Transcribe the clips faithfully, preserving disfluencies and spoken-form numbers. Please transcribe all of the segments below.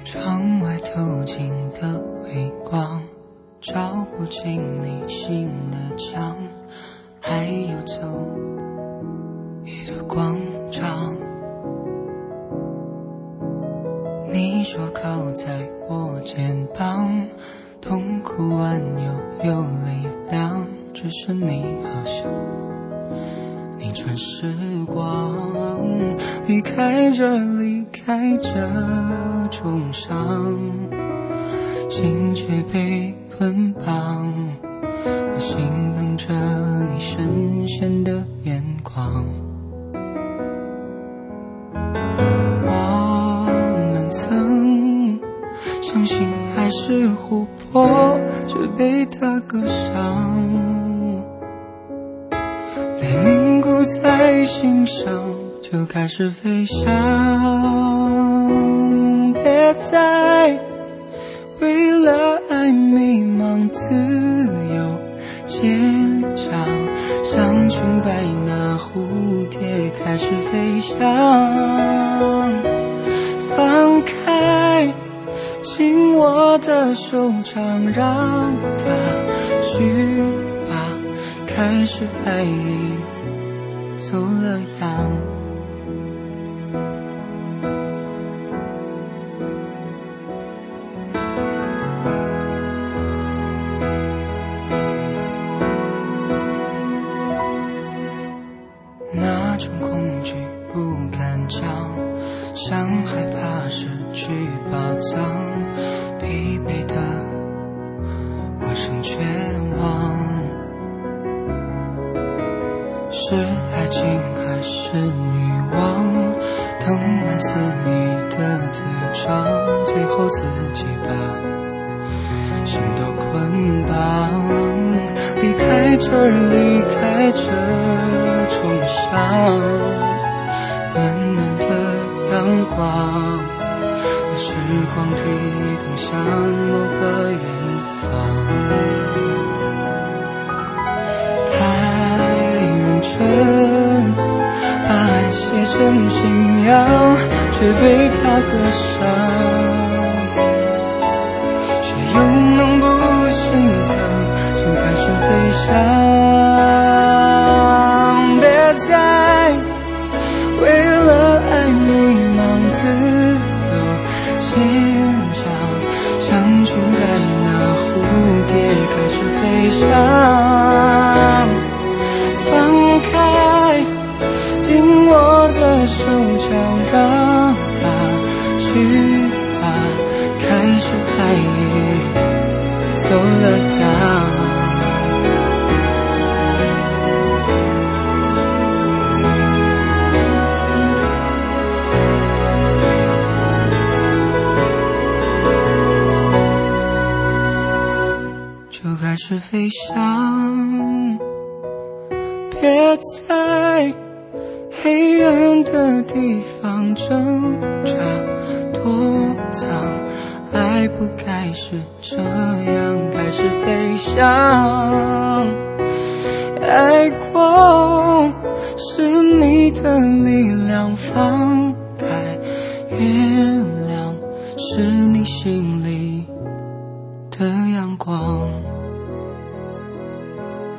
窗外透进的微光，照不进你心的墙，还有走一的广场。你说靠在我肩膀，痛苦完又有力量，只是你好像逆转时光，离开这离开这重伤，心却被捆绑，我心等着你深陷的眼光。我们曾相信爱是琥珀，却被它割伤，泪凝固在心上，就开始飞翔。别再为了爱迷茫，自由坚强，像裙摆那蝴蝶开始飞翔。放开紧握的手掌，让它去吧，开始爱已走了样。那种恐惧不敢讲，像害怕失去宝藏，疲惫的我剩绝望。是爱情还是欲望，藤蔓肆意的滋长，最后自己把心都捆绑。离开这儿，离开这重伤，暖暖的阳光，把时光提动向某个远方。太认真把爱写成信仰，却被它割伤，却又能不心疼，就开始飞翔。别再为了爱迷茫，自由坚强，像裙摆那蝴蝶开始飞翔。放开紧握的手掌，让它去吧，开始爱已走了样。就开始飞翔，别在黑暗的地方挣扎躲藏，爱不该是这样，开始飞翔。爱过是你的力量，放开原谅是你心里的阳光，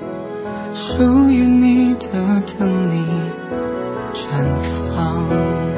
属于你的等你绽放。